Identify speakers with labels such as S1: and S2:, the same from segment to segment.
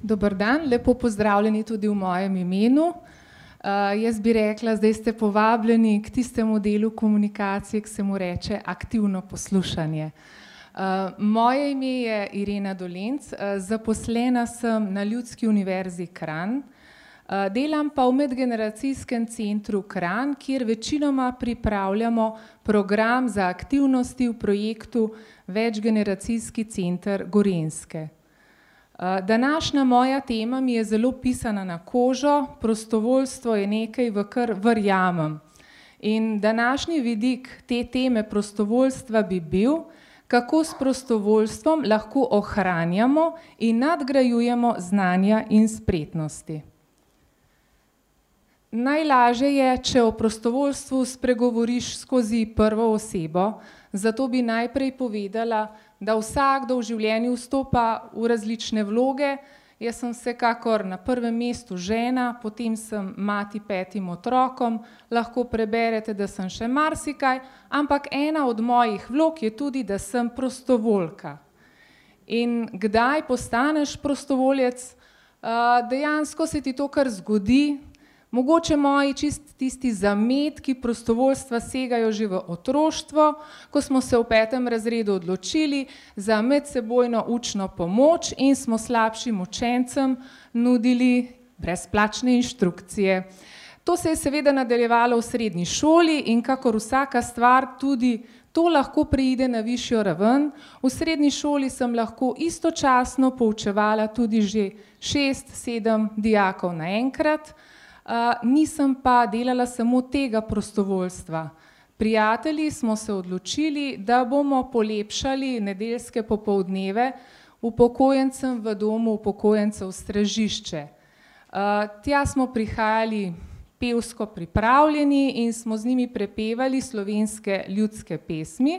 S1: Dober dan, lepo pozdravljeni tudi v mojem imenu. Jaz bi rekla, zdaj ste povabljeni k tistemu delu komunikacije, ki se mu reče aktivno poslušanje. Moje ime je Irena Dolenc, zaposlena sem na Ljudski univerzi Kranj, delam pa v medgeneracijskem centru Kranj, kjer večinoma pripravljamo program za aktivnosti v projektu Večgeneracijski center Gorenjske. Današnja moja tema mi je zelo pisana na kožo, prostovoljstvo je nekaj, v kar verjamem. In današnji vidik te teme prostovoljstva bi bil, kako s prostovoljstvom lahko ohranjamo in nadgrajujemo znanja in spretnosti. Najlažje je, če o prostovoljstvu spregovoriš skozi prvo osebo, zato bi najprej povedala, da vsakdo v življenju vstopa v različne vloge. Jaz sem vsekakor na prvem mestu žena, potem sem mati 5 otrokom, lahko preberete, da sem še marsikaj, ampak ena od mojih vlog je tudi, da sem prostovoljka. In kdaj postaneš prostovoljec? Dejansko se ti to kar zgodi. Mogoče moji tisti zametki prostovoljstva segajo že v otroštvo, ko smo se v 5. razredu odločili za medsebojno učno pomoč in smo slabšim učencem nudili brezplačne inštrukcije. To se je seveda nadaljevalo v srednji šoli in kakor vsaka stvar tudi to lahko preide na višjo raven. V srednji šoli sem lahko istočasno poučevala tudi že 6-7 dijakov naenkrat. Nisem pa delala samo tega prostovoljstva. Prijatelji smo se odločili, da bomo polepšali nedeljske popoldneve upokojencem v domu upokojencev Stražišče. Tja smo prihajali pevsko pripravljeni in smo z njimi prepevali slovenske ljudske pesmi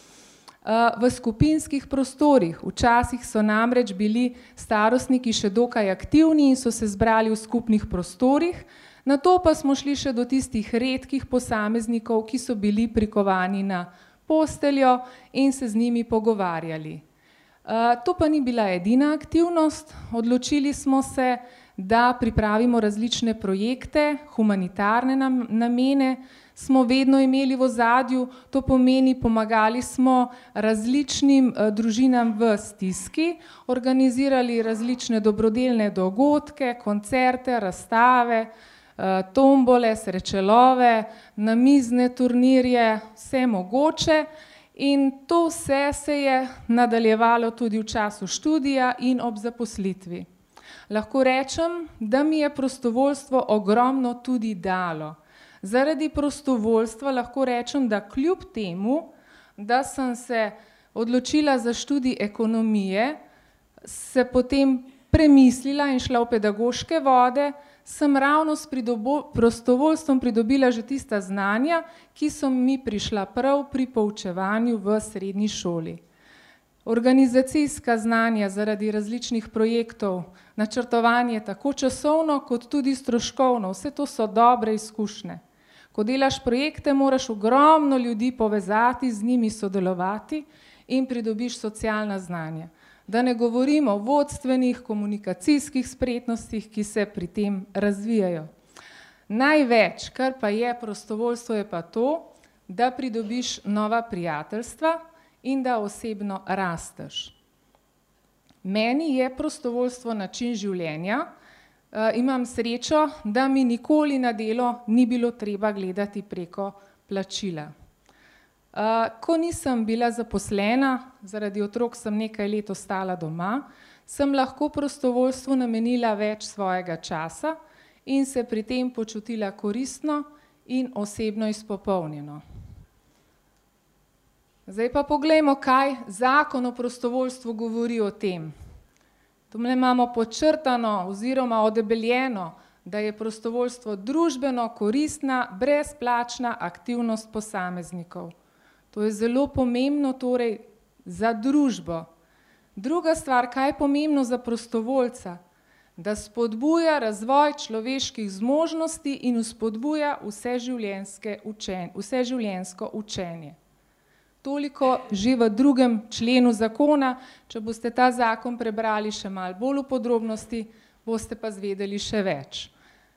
S1: v skupinskih prostorih. Včasih so namreč bili starostniki še dokaj aktivni in so se zbrali v skupnih prostorih, nato pa smo šli še do tistih redkih posameznikov, ki so bili prikovani na posteljo in se z njimi pogovarjali. To pa ni bila edina aktivnost. Odločili smo se, da pripravimo različne projekte, humanitarne namene, smo vedno imeli v ozadju, to pomeni, pomagali smo različnim družinam v stiski, organizirali različne dobrodelne dogodke, koncerte, razstave, tombole, srečelove, namizne turnirje, vse mogoče. In to vse se je nadaljevalo tudi v času študija in ob zaposlitvi. Lahko rečem, da mi je prostovoljstvo ogromno tudi dalo. Zaradi prostovoljstva lahko rečem, da kljub temu, da sem se odločila za študij ekonomije, se potem premislila in šla v pedagoške vode, sem ravno s prostovoljstvom pridobila že tista znanja, ki so mi prišla prav pri poučevanju v srednji šoli. Organizacijska znanja zaradi različnih projektov, načrtovanje tako časovno kot tudi stroškovno, vse to so dobre izkušnje. Ko delaš projekte, moraš ogromno ljudi povezati, z njimi sodelovati in pridobiš socialna znanja. Da ne govorimo o vodstvenih, komunikacijskih spretnostih, ki se pri tem razvijajo. Največ, kar pa je prostovoljstvo, je pa to, da pridobiš nova prijateljstva in da osebno rasteš. Meni je prostovoljstvo način življenja. Imam srečo, da mi nikoli na delo ni bilo treba gledati preko plačila. Ko nisem bila zaposlena, zaradi otrok sem nekaj let ostala doma, sem lahko prostovoljstvu namenila več svojega časa in se pri tem počutila koristno in osebno izpopolnjeno. Zdaj pa poglejmo, kaj Zakon o prostovoljstvu govori o tem. Tumle imamo podčrtano oziroma odebeljeno, da je prostovoljstvo družbeno koristna, brezplačna aktivnost posameznikov. To je zelo pomembno torej za družbo. Druga stvar, kaj je pomembno za prostovoljca? Da spodbuja razvoj človeških zmožnosti in spodbuja vseživljenjsko učenje. toliko že v 2. členu zakona, če boste ta zakon prebrali še malo bolj v podrobnosti, boste pa zvedeli še več.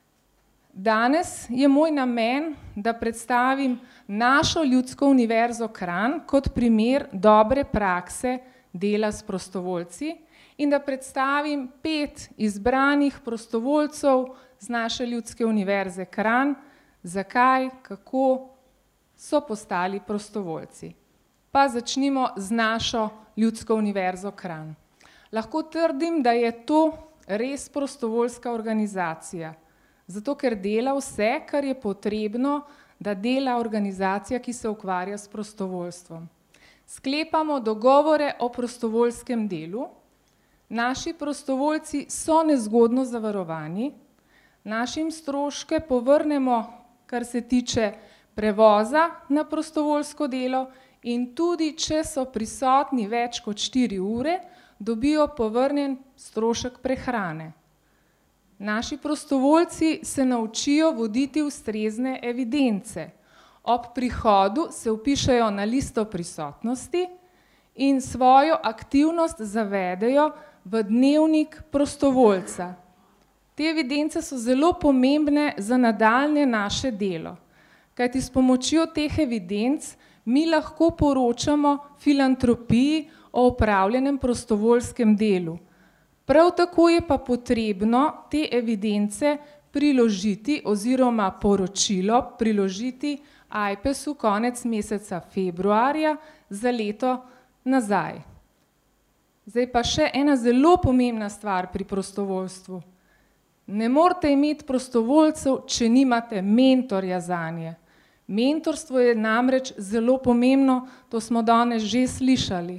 S1: Danes je moj namen, da predstavim našo Ljudsko univerzo Kranj kot primer dobre prakse dela s prostovoljci in da predstavim 5 izbranih prostovoljcev z naše Ljudske univerze Kranj, zakaj, kako so postali prostovoljci. Pa začnimo z našo Ljudsko univerzo Kranj. Lahko trdim, da je to res prostovoljska organizacija, zato ker dela vse, kar je potrebno, da dela organizacija, ki se ukvarja s prostovoljstvom. Sklepamo dogovore o prostovoljskem delu, naši prostovoljci so nezgodno zavarovani, našim stroške povrnemo, kar se tiče prevoza na prostovoljsko delo in tudi, če so prisotni več kot 4 ure, dobijo povrnjen strošek prehrane. Naši prostovoljci se naučijo voditi ustrezne evidence. Ob prihodu se vpišejo na listo prisotnosti in svojo aktivnost zavedejo v dnevnik prostovoljca. Te evidence so zelo pomembne za nadaljnje naše delo, kajti s pomočjo teh evidenc mi lahko poročamo filantropiji o opravljenem prostovoljskem delu. Prav tako je pa potrebno te evidence priložiti oziroma poročilo priložiti AJPES-u konec meseca februarja za leto nazaj. Zdaj pa še ena zelo pomembna stvar pri prostovoljstvu. Ne morete imeti prostovoljcev, če nimate mentorja zanje. Mentorstvo je namreč zelo pomembno, to smo danes že slišali.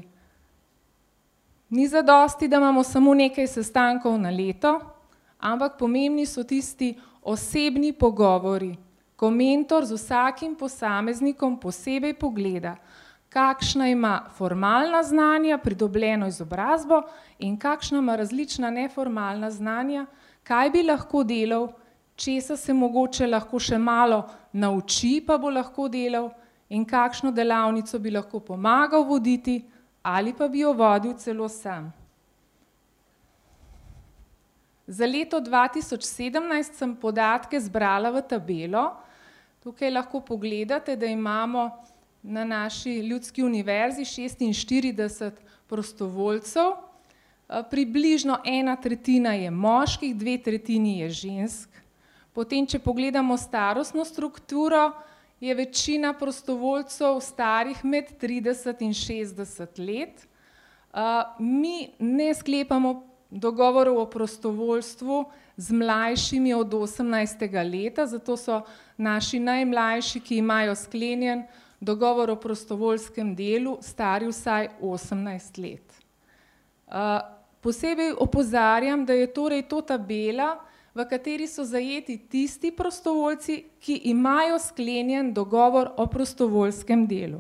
S1: Ni zadosti, da imamo samo nekaj sestankov na leto, ampak pomembni so tisti osebni pogovori, ko mentor z vsakim posameznikom posebej pogleda, kakšna ima formalna znanja, pridobljeno izobrazbo in kakšna ima različna neformalna znanja, kaj bi lahko delal, česa se mogoče lahko še malo nauči, pa bo lahko delal in kakšno delavnico bi lahko pomagal voditi, ali pa bi jo vodil celo sam. Za leto 2017 sem podatke zbrala v tabelo. Tukaj lahko pogledate, da imamo na naši Ljudski univerzi 46 prostovoljcev. Približno 1/3 je moških, 2/3 je žensk. Potem, če pogledamo starostno strukturo, je večina prostovoljcev starih med 30 in 60 let. Mi ne sklepamo dogovorov o prostovoljstvu z mlajšimi od 18. leta, zato so naši najmlajši, ki imajo sklenjen dogovor o prostovoljskem delu, stari vsaj 18 let. Posebej opozarjam, da je torej to tabela, v kateri so zajeti tisti prostovoljci, ki imajo sklenjen dogovor o prostovoljskem delu.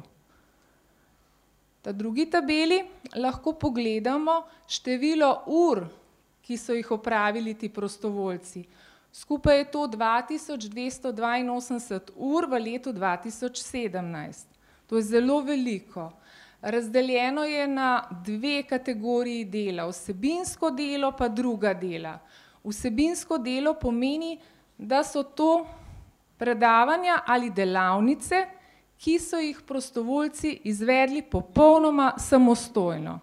S1: Ta drugi tabeli lahko pogledamo število ur, ki so jih opravili ti prostovoljci. Skupaj je to 2282 ur v letu 2017. To je zelo veliko. Razdeljeno je na 2 kategoriji dela, vsebinsko delo pa druga dela. Vsebinsko delo pomeni, da so to predavanja ali delavnice, ki so jih prostovoljci izvedli popolnoma samostojno.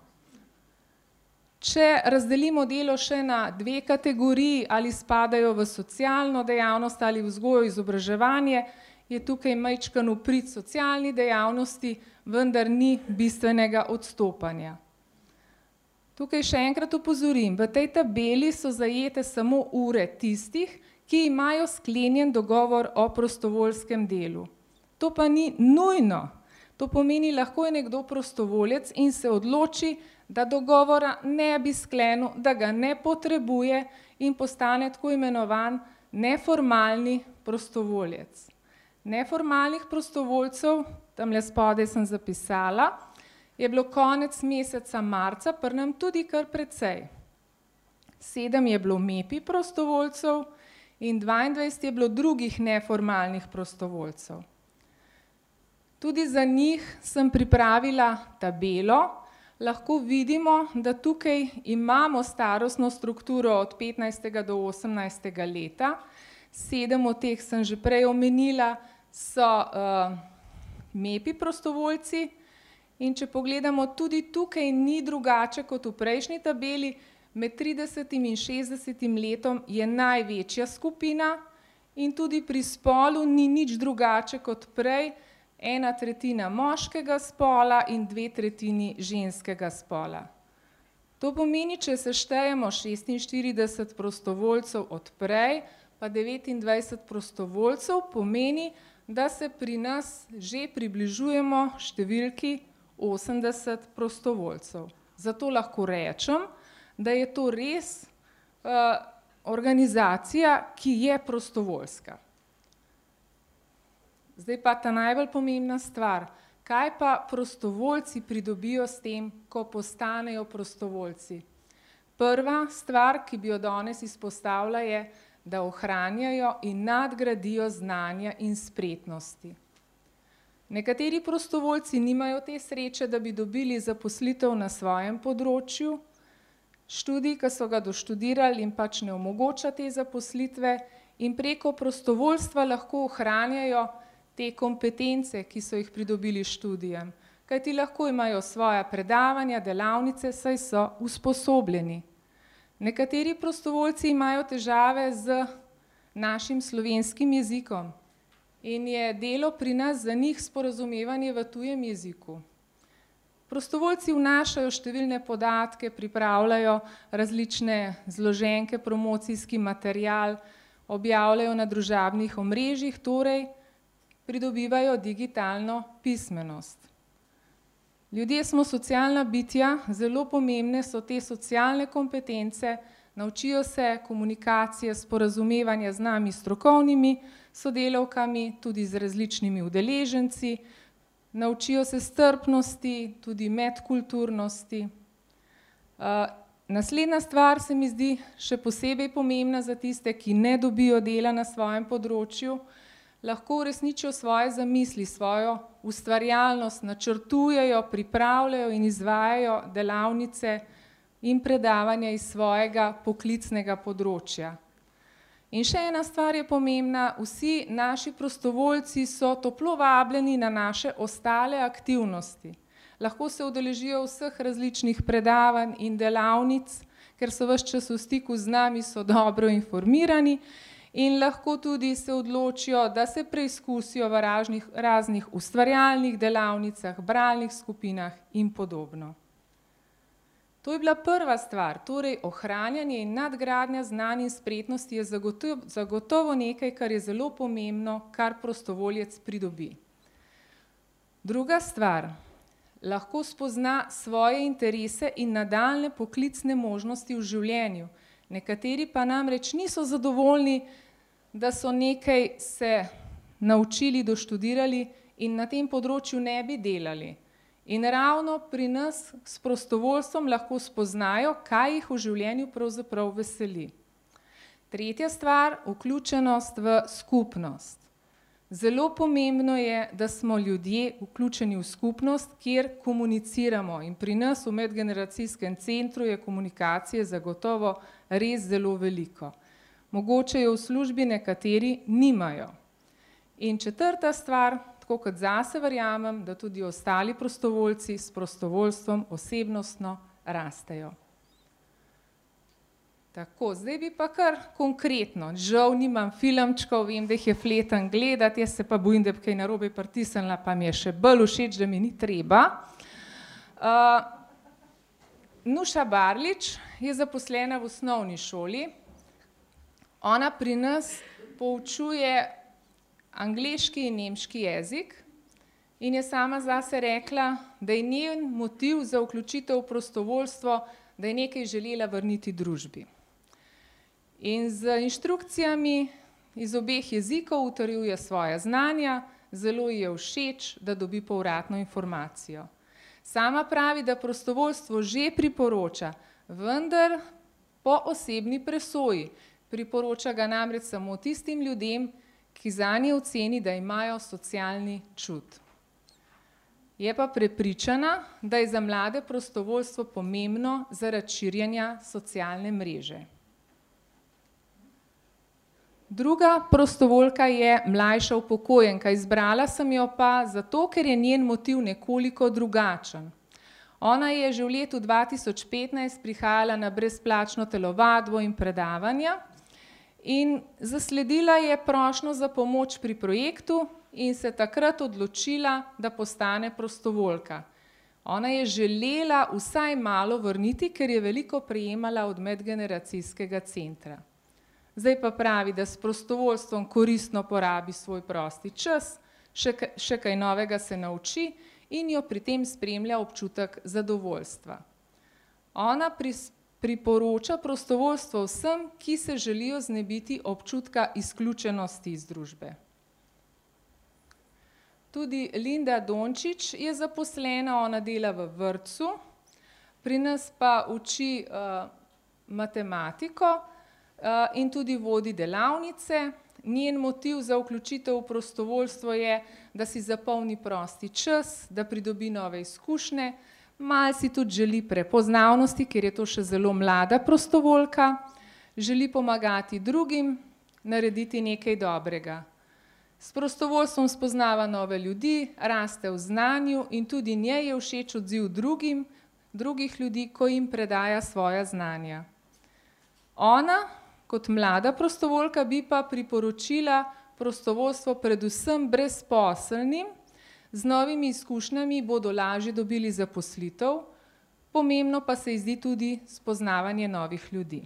S1: Če razdelimo delo še na 2 kategoriji, ali spadajo v socialno dejavnost ali vzgojo izobraževanje, je tukaj majčkeno v prid socialni dejavnosti, vendar ni bistvenega odstopanja. Tukaj še enkrat opozorim, v tej tabeli so zajete samo ure tistih, ki imajo sklenjen dogovor o prostovoljskem delu. To pa ni nujno. To pomeni, lahko je nekdo prostovoljec in se odloči, da dogovora ne bi sklenil, da ga ne potrebuje in postane tako imenovan neformalni prostovoljec. Neformalnih prostovoljcev, tamle spodaj sem zapisala, je bilo konec meseca marca pri nam tudi kar precej. 7 je bilo MEPI prostovoljcev in 22 je bilo drugih neformalnih prostovoljcev. Tudi za njih sem pripravila tabelo. Lahko vidimo, da tukaj imamo starostno strukturo od 15. do 18. leta. 7 od teh sem že prej omenila, so MEPI prostovoljci. In če pogledamo, tudi tukaj ni drugače kot v prejšnji tabeli, med 30. in 60. letom je največja skupina in tudi pri spolu ni nič drugače kot prej, 1/3 moškega spola in 2/3 ženskega spola. To pomeni, če seštejemo 46 prostovoljcev od prej, pa 29 prostovoljcev, pomeni, da se pri nas že približujemo številki 80 prostovoljcev. Zato lahko rečem, da je to res organizacija, ki je prostovoljska. Zdaj pa ta najbolj pomembna stvar. Kaj pa prostovoljci pridobijo s tem, ko postanejo prostovoljci? Prva stvar, ki bi jo danes izpostavila, je, da ohranjajo in nadgradijo znanja in spretnosti. Nekateri prostovoljci nimajo te sreče, da bi dobili zaposlitev na svojem področju. Študij, ki so ga doštudirali, jim pač ne omogoča te zaposlitve in preko prostovoljstva lahko ohranjajo te kompetence, ki so jih pridobili s študijem. Kajti lahko imajo svoja predavanja, delavnice, saj so usposobljeni. Nekateri prostovoljci imajo težave z našim slovenskim jezikom. In je delo pri nas za njih sporazumevanje v tujem jeziku. Prostovoljci vnašajo številne podatke, pripravljajo različne zloženke, promocijski material, objavljajo na družabnih omrežjih, torej pridobivajo digitalno pismenost. Ljudje smo socialna bitja, zelo pomembne so te socialne kompetence, naučijo se komunikacije, sporazumevanja z nami strokovnimi sodelavkami, tudi z različnimi udeleženci, naučijo se strpnosti, tudi medkulturnosti. Naslednja stvar se mi zdi še posebej pomembna za tiste, ki ne dobijo dela na svojem področju, lahko uresničijo svoje zamisli, svojo ustvarjalnost, načrtujejo, pripravljajo in izvajajo delavnice in predavanja iz svojega poklicnega področja. In še ena stvar je pomembna, vsi naši prostovoljci so toplo vabljeni na naše ostale aktivnosti. Lahko se udeležijo vseh različnih predavanj in delavnic, ker so ves čas v stiku z nami, so dobro informirani in lahko tudi se odločijo, da se preizkusijo v raznih ustvarjalnih delavnicah, bralnih skupinah in podobno. To je bila prva stvar, torej ohranjanje in nadgradnja znanj in spretnosti je zagotovo nekaj, kar je zelo pomembno, kar prostovoljec pridobi. Druga stvar, lahko spozna svoje interese in nadaljnje poklicne možnosti v življenju. Nekateri pa namreč niso zadovoljni, da so nekaj se naučili, doštudirali in na tem področju ne bi delali. In ravno pri nas s prostovoljstvom lahko spoznajo, kaj jih v življenju pravzaprav veseli. Tretja stvar, vključenost v skupnost. Zelo pomembno je, da smo ljudje vključeni v skupnost, kjer komuniciramo in pri nas v medgeneracijskem centru je komunikacije zagotovo res zelo veliko. Mogoče jo v službi nekateri nimajo. In četrta stvar, tako kot zase verjamem, da tudi ostali prostovoljci s prostovoljstvom osebnostno rastejo. Tako, zdaj bi pa kar konkretno, žal nimam filmčkov, vem, da jih je fleten gledati, jaz se pa bojim, da bi kaj narobe pritisnila, pa mi je še bolj všeč, da mi ni treba. Nuša Barlič je zaposlena v osnovni šoli. Ona pri nas poučuje angleški in nemški jezik in je sama zase rekla, da je njen motiv za vključitev v prostovoljstvo, da je nekaj želela vrniti družbi. In z inštrukcijami iz obeh jezikov utrjuje svoja znanja, zelo ji je všeč, da dobi povratno informacijo. Sama pravi, da prostovoljstvo že priporoča, vendar po osebni presoji. Priporoča ga namreč samo tistim ljudem, ki zanje oceni, da imajo socialni čut. Je pa prepričana, da je za mlade prostovoljstvo pomembno zaradi širjenja socialne mreže. Druga prostovoljka je mlajša upokojenka. Izbrala sem jo pa zato, ker je njen motiv nekoliko drugačen. Ona je že v letu 2015 prihajala na brezplačno telovadbo in predavanja in zasledila je prošnjo za pomoč pri projektu in se takrat odločila, da postane prostovoljka. Ona je želela vsaj malo vrniti, ker je veliko prejemala od medgeneracijskega centra. Zdaj pa pravi, da s prostovoljstvom koristno porabi svoj prosti čas, še kaj novega se nauči in jo pri tem spremlja občutek zadovoljstva. Ona priporoča prostovoljstvo vsem, ki se želijo znebiti občutka izključenosti iz družbe. Tudi Linda Dončić je zaposlena, ona dela v vrtcu, pri nas pa uči matematiko in tudi vodi delavnice. Njen motiv za vključitev v prostovoljstvo je, da si zapolni prosti čas, da pridobi nove izkušnje, malo si tudi želi prepoznavnosti, ker je to še zelo mlada prostovoljka, želi pomagati drugim, narediti nekaj dobrega. S prostovoljstvom spoznava nove ljudi, raste v znanju in tudi njej je všeč odziv drugih ljudi, ko jim predaja svoja znanja. Ona, kot mlada prostovoljka, bi pa priporočila prostovoljstvo predvsem brezposelnim, z novimi izkušnjami bodo lažje dobili zaposlitev, pomembno pa se ji zdi tudi spoznavanje novih ljudi.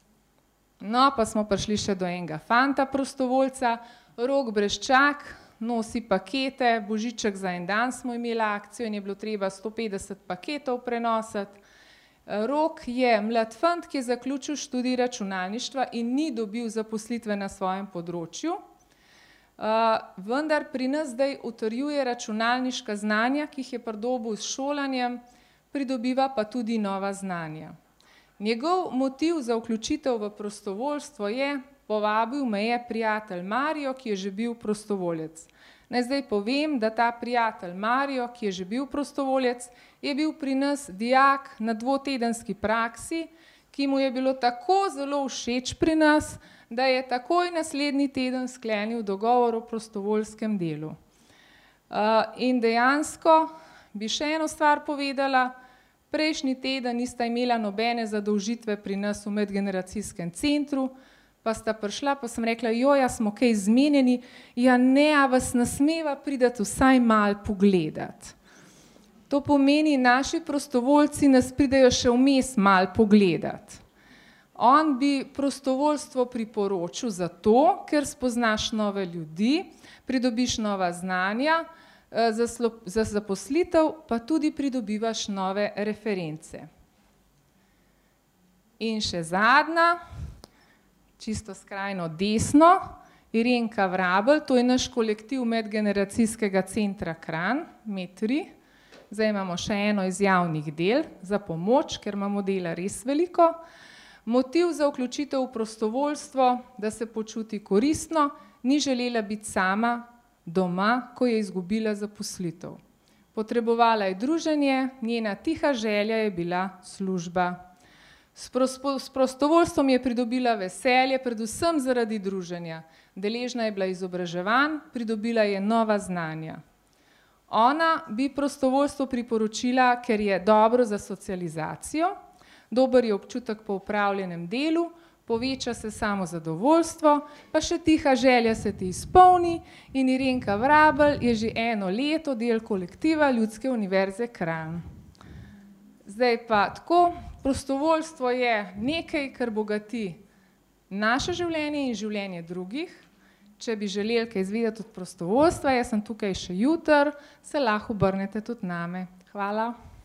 S1: No, pa smo prišli še do enega fanta prostovoljca, Rok Breščak, nosi pakete, božiček za en dan smo imeli akcijo in je bilo treba 150 paketov prenositi. Rok je mlad fant, ki je zaključil študij računalništva in ni dobil zaposlitve na svojem področju, vendar pri nas zdaj utrjuje računalniška znanja, ki jih je pridobil s šolanjem, pridobiva pa tudi nova znanja. Njegov motiv za vključitev v prostovoljstvo je, povabil me je prijatelj Mario, ki je že bil prostovoljec. Naj zdaj povem, da ta prijatelj Mario, ki je že bil prostovoljec, je bil pri nas dijak na dvotedenski praksi, ki mu je bilo tako zelo všeč pri nas, da je takoj naslednji teden sklenil dogovor o prostovoljskem delu. In dejansko bi še eno stvar povedala, prejšnji teden nista imela nobene zadolžitve pri nas v medgeneracijskem centru, pa sta prišla, pa sem rekla, joja, smo kaj zmenjeni, ja ne, a vas ne smeva priti vsaj malo pogledati. To pomeni, naši prostovoljci nas pridejo še vmes malo pogledati. On bi prostovoljstvo priporočil zato, ker spoznaš nove ljudi, pridobiš nova znanja, za zaposlitev pa tudi pridobivaš nove reference. In še zadnja, čisto skrajno desno, Irenka Vrabel, to je naš kolektiv medgeneracijskega centra Kranj, MED3. Zdaj imamo še eno iz javnih del za pomoč, ker imamo dela res veliko. Motiv za vključitev v prostovoljstvo, da se počuti koristno, ni želela biti sama doma, ko je izgubila zaposlitev. Potrebovala je druženje, njena tiha želja je bila služba. S prostovoljstvom je pridobila veselje, predvsem zaradi druženja. Deležna je bila izobraževanj, pridobila je nova znanja. Ona bi prostovoljstvo priporočila, ker je dobro za socializacijo, dober je občutek po opravljenem delu, poveča se samozadovoljstvo, pa še tiha želja se ti izpolni in Irenka Vrabel je že eno leto del kolektiva Ljudske univerze Kranj. Zdaj pa tako, prostovoljstvo je nekaj, kar bogati naše življenje in življenje drugih. Če bi želeli kaj izvedeti od prostovoljstva, jaz sem tukaj še jutri, se lahko obrnete tudi name. Hvala.